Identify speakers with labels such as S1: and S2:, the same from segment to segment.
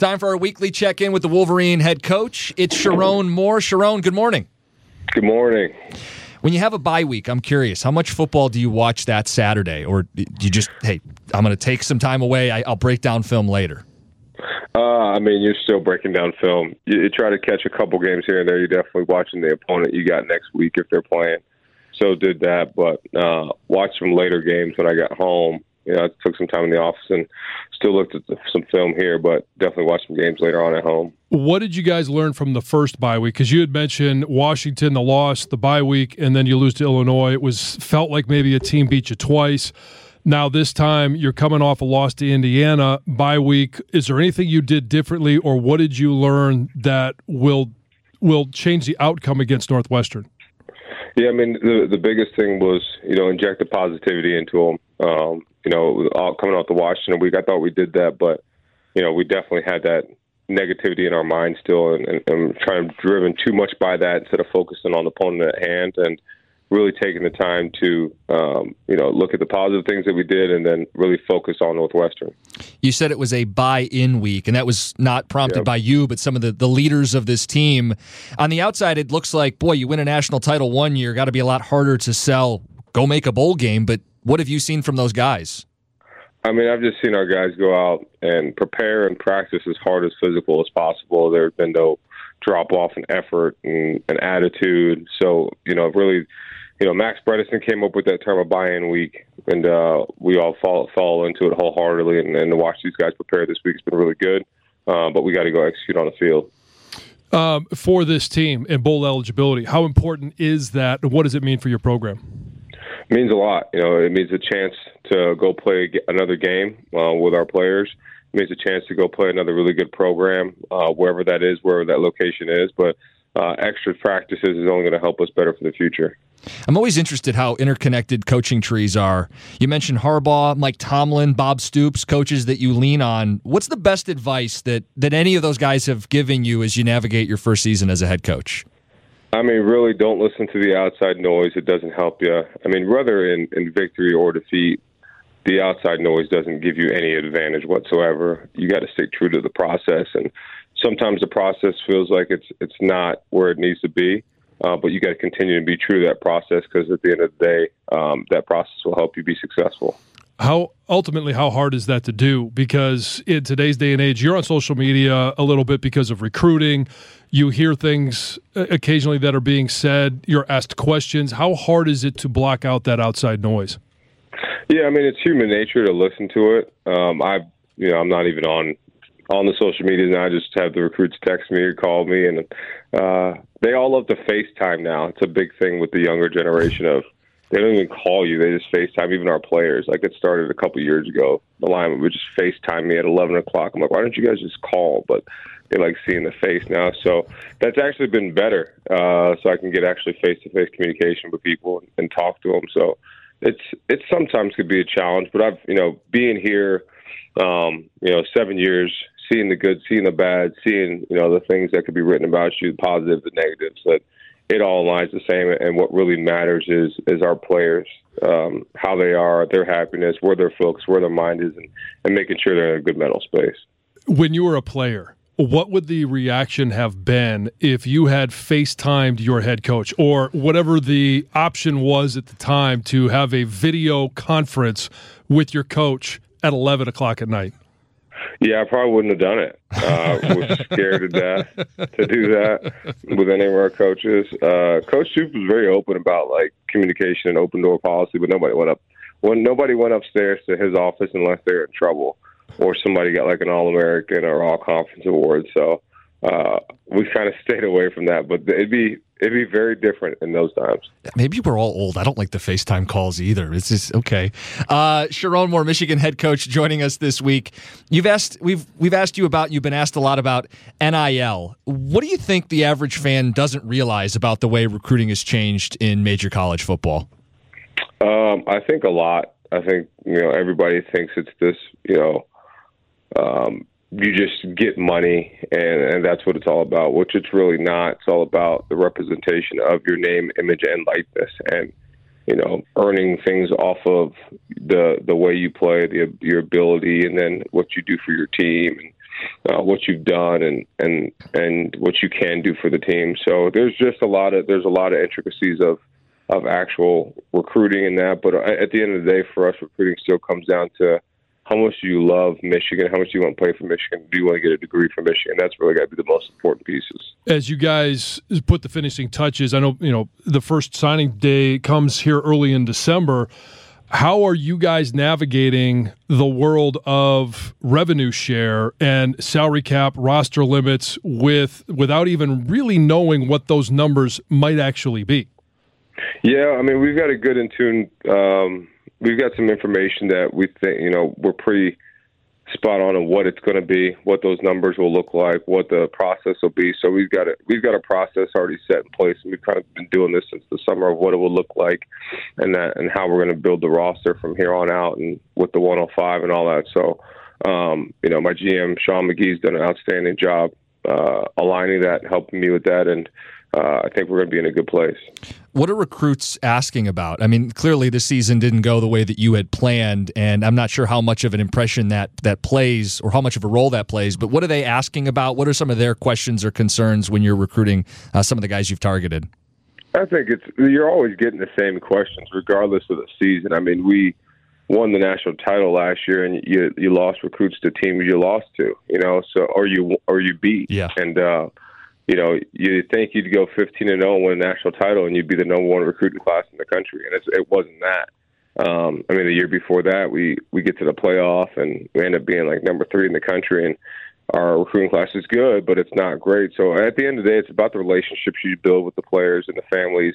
S1: Time for our weekly check-in with the Wolverine head coach. It's Sherrone Moore. Sherrone, good morning.
S2: Good morning.
S1: When you have a bye week, I'm curious, how much football do you watch that Saturday? Or do you just, hey, I'm going to take some time away, I'll break down film later?
S2: You're still breaking down film. You try to catch a couple games here and there. You're definitely watching the opponent you got next week if they're playing. So did that, but watched some later games when I got home. I took some time in the office and still looked at some film here, but definitely watched some games later on at home.
S3: What did you guys learn from the first bye week? Because you had mentioned Washington, the loss, the bye week, and then you lose to Illinois. It felt like maybe a team beat you twice. Now this time you're coming off a loss to Indiana. Bye week, is there anything you did differently, or what did you learn that will change the outcome against Northwestern?
S2: Yeah, the biggest thing was, inject the positivity into them. Coming off the Washington week, I thought we did that, but, we definitely had that negativity in our mind still and trying to driven too much by that instead of focusing on the opponent at hand and really taking the time to, look at the positive things that we did and then really focus on Northwestern.
S1: You said it was a buy-in week, and that was not prompted by you, but some of the leaders of this team. On the outside, it looks like, boy, you win a national title one year, got to be a lot harder to sell, go make a bowl game, but what have you seen from those guys?
S2: I've just seen our guys go out and prepare and practice as hard as physical as possible. There's been no drop-off in effort and attitude. So, really, Max Bredesen came up with that term of buy-in week, and we all fall into it wholeheartedly. And to watch these guys prepare this week has been really good, but we got to go execute on the field.
S3: For this team and bowl eligibility, how important is that, and what does it mean for your program?
S2: It means a lot. It means a chance to go play another game with our players. It means a chance to go play another really good program, wherever that is, wherever that location is. But extra practices is only going to help us better for the future.
S1: I'm always interested how interconnected coaching trees are. You mentioned Harbaugh, Mike Tomlin, Bob Stoops, coaches that you lean on. What's the best advice that any of those guys have given you as you navigate your first season as a head coach?
S2: Really don't listen to the outside noise. It doesn't help you. Whether in victory or defeat, the outside noise doesn't give you any advantage whatsoever. You got to stick true to the process. And sometimes the process feels like it's not where it needs to be, but you got to continue to be true to that process because at the end of the day, that process will help you be successful.
S3: How hard is that to do? Because in today's day and age, you're on social media a little bit because of recruiting. You hear things occasionally that are being said. You're asked questions. How hard is it to block out that outside noise?
S2: Yeah, it's human nature to listen to it. I'm not even on the social media now. I just have the recruits text me or call me, and they all love to FaceTime now. It's a big thing with the younger generation of they don't even call you. They just FaceTime, even our players. Like it started a couple years ago. The lineman would just FaceTime me at 11 o'clock. I'm like, why don't you guys just call? But they like seeing the face now. So that's actually been better. So I can get actually face-to-face communication with people and talk to them. So it's sometimes could be a challenge. But I've, being here, 7 years, seeing the good, seeing the bad, seeing, the things that could be written about you, the positives, the negatives, that it all aligns the same, and what really matters is our players, how they are, their happiness, where they're focused, where their mind is, and making sure they're in a good mental space.
S3: When you were a player, what would the reaction have been if you had FaceTimed your head coach or whatever the option was at the time to have a video conference with your coach at 11 o'clock at night?
S2: Yeah, I probably wouldn't have done it. I was scared to death to do that with any of our coaches. Coach Stoops was very open about communication and open door policy, but nobody went upstairs to his office unless they were in trouble or somebody got an All-American or All-Conference award. So we kind of stayed away from that, but it'd be very different in those times.
S1: Maybe we're all old. I don't like the FaceTime calls either. It's just okay. Sherrone Moore, Michigan head coach, joining us this week. We've asked you about. You've been asked a lot about NIL. What do you think the average fan doesn't realize about the way recruiting has changed in major college football?
S2: I think a lot. I think everybody thinks it's this. You just get money, and that's what it's all about, which it's really not. It's all about the representation of your name, image, and likeness, and, earning things off of the way you play, your ability, and then what you do for your team. what you've done and what you can do for the team. So there's a lot of intricacies of actual recruiting in that. But at the end of the day, for us, recruiting still comes down to how much do you love Michigan? How much do you want to play for Michigan? Do you want to get a degree from Michigan? That's really got to be the most important pieces.
S3: As you guys put the finishing touches, I know the first signing day comes here early in December. How are you guys navigating the world of revenue share and salary cap, roster limits without even really knowing what those numbers might actually be?
S2: Yeah, I mean, we've got a good in tune. We've got some information that we think, we're pretty spot on what it's going to be, what those numbers will look like, what the process will be. So we've got a process already set in place, and we've kind of been doing this since the summer of what it will look like, and how we're going to build the roster from here on out, and with the 105 and all that. So, my GM Sean McGee's done an outstanding job aligning that, helping me with that, and I think we're going to be in a good place.
S1: What are recruits asking about? I mean, clearly this season didn't go the way that you had planned, and I'm not sure how much of an impression that plays or how much of a role that plays, but what are they asking about? What are some of their questions or concerns when you're recruiting some of the guys you've targeted?
S2: I think you're always getting the same questions regardless of the season. I mean, we won the national title last year, and you lost recruits to teams you lost to, or you beat.
S1: Yeah.
S2: And, you think you'd go 15-0 and win a national title, and you'd be the number one recruiting class in the country, and it wasn't that. The year before that, we get to the playoff, and we end up being like number 3 in the country, and our recruiting class is good, but it's not great. So at the end of the day, it's about the relationships you build with the players and the families,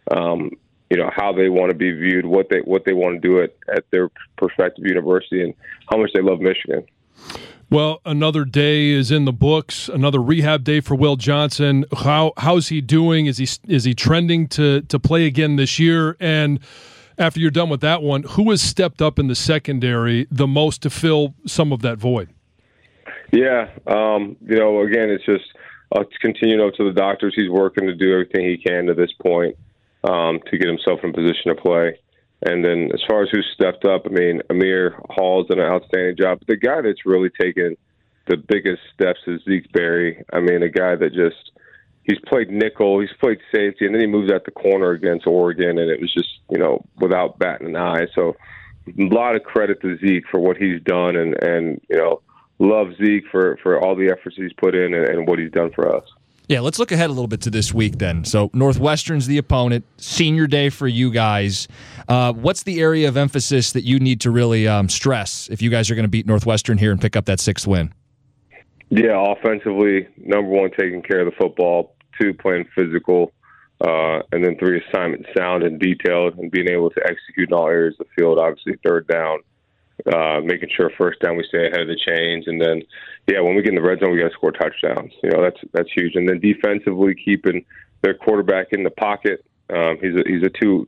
S2: how they want to be viewed, what they want to do at their prospective university, and how much they love Michigan.
S3: Well, another day is in the books. Another rehab day for Will Johnson. How's he doing? Is he trending to play again this year? And after you're done with that one, who has stepped up in the secondary the most to fill some of that void?
S2: Yeah, again, it's just continuing up to the doctors. He's working to do everything he can to this point to get himself in position to play. And then as far as who stepped up, I mean, Amir Hall's done an outstanding job. But the guy that's really taken the biggest steps is Zeke Berry. I mean, a guy that he's played nickel, he's played safety, and then he moves out the corner against Oregon, and it was just, without batting an eye. So a lot of credit to Zeke for what he's done, and love Zeke for all the efforts he's put in and what he's done for us.
S1: Yeah, let's look ahead a little bit to this week then. So Northwestern's the opponent, senior day for you guys. What's the area of emphasis that you need to really stress if you guys are going to beat Northwestern here and pick up that 6th win?
S2: Yeah, offensively, number 1, taking care of the football, 2, playing physical, and then 3, assignment sound and detailed, and being able to execute in all areas of the field. Obviously, 3rd down, making sure 1st down we stay ahead of the chains, and then when we get in the red zone, we got to score touchdowns. That's huge. And then defensively, keeping their quarterback in the pocket. He's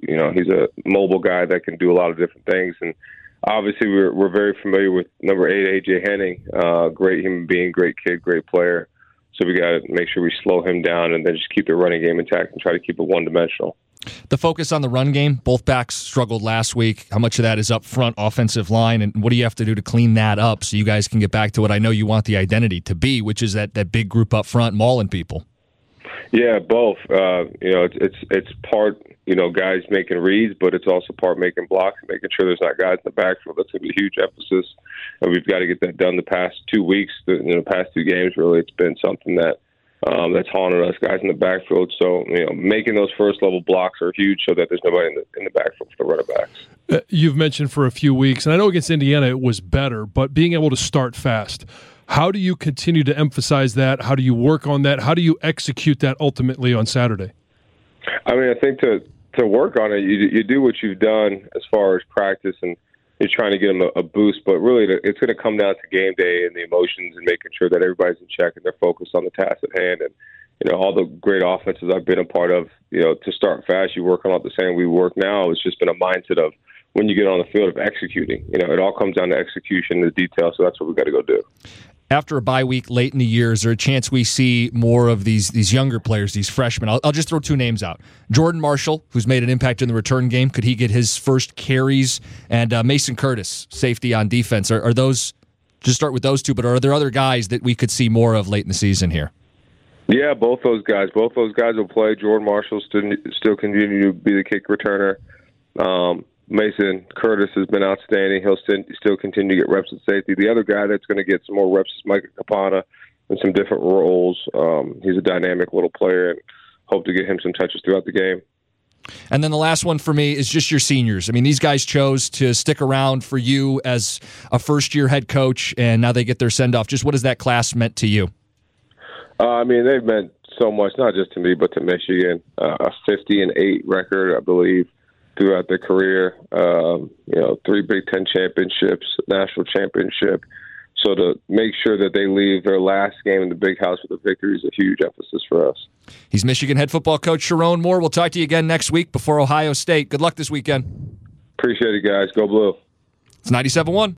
S2: a mobile guy that can do a lot of different things. And obviously, we're very familiar with number 8, AJ Henning. Great human being, great kid, great player. So we got to make sure we slow him down and then just keep the running game intact and try to keep it one-dimensional.
S1: The focus on the run game, both backs struggled last week. How much of that is up front offensive line, and what do you have to do to clean that up so you guys can get back to what I know you want the identity to be, which is that big group up front mauling people?
S2: Yeah, both. It's part, guys making reads, but it's also part making blocks, making sure there's not guys in the backfield. That's going to be a huge emphasis, and we've got to get that done the past 2 weeks. The past 2 games, really, it's been something that's haunted us, guys in the backfield. So, making those first-level blocks are huge so that there's nobody in the backfield for the running backs.
S3: You've mentioned for a few weeks, and I know against Indiana it was better, but being able to start fast, how do you continue to emphasize that? How do you work on that? How do you execute that ultimately on Saturday?
S2: I mean, I think to work on it, you do what you've done as far as practice, and you're trying to get them a boost, but really it's going to come down to game day and the emotions and making sure that everybody's in check and they're focused on the task at hand. And, all the great offenses I've been a part of, to start fast, you work on all the same we work now. It's just been a mindset of when you get on the field of executing. It all comes down to execution and the details, so that's what we've got to go do.
S1: After a bye week late in the year, is there a chance we see more of these younger players, these freshmen? I'll just throw 2 names out. Jordan Marshall, who's made an impact in the return game. Could he get his first carries? And Mason Curtis, safety on defense. Are those Just start with those two, but are there other guys that we could see more of late in the season here?
S2: Yeah, both those guys. Both those guys will play. Jordan Marshall still continue to be the kick returner. Mason Curtis has been outstanding. He'll still continue to get reps at safety. The other guy that's going to get some more reps is Micah Capana in some different roles. He's a dynamic little player, and hope to get him some touches throughout the game.
S1: And then the last one for me is just your seniors. I mean, these guys chose to stick around for you as a first-year head coach, and now they get their send-off. Just what has that class meant to you?
S2: They've meant so much, not just to me, but to Michigan. A 50-8 record, I believe, throughout their career. 3 Big Ten championships, national championship. So to make sure that they leave their last game in the Big House with a victory is a huge emphasis for us.
S1: He's Michigan head football coach Sherrone Moore. We'll talk to you again next week before Ohio State. Good luck this weekend.
S2: Appreciate it, guys. Go Blue.
S1: It's 97.1.